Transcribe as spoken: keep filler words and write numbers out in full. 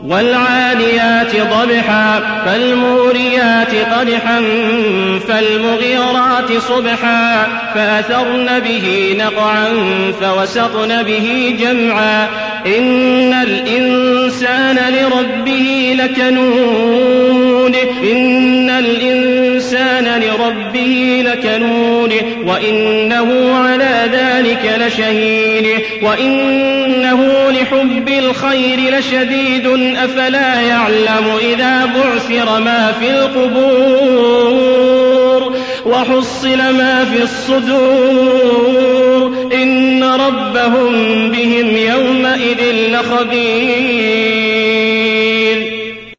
والعاديات ضبحا فالموريات قدحا فالمغيرات صبحا فأثرن به نقعا فوسطن به جمعا إن الإنسان لربه لكنود إن الإنسان لربه لكنود وإنه على ذلك لشهيد وإنه لحب الخير لشديد أفلا يعلم إذا بعثر ما في القبور وحصل ما في الصدور إن ربهم بهم يومئذ لخبير.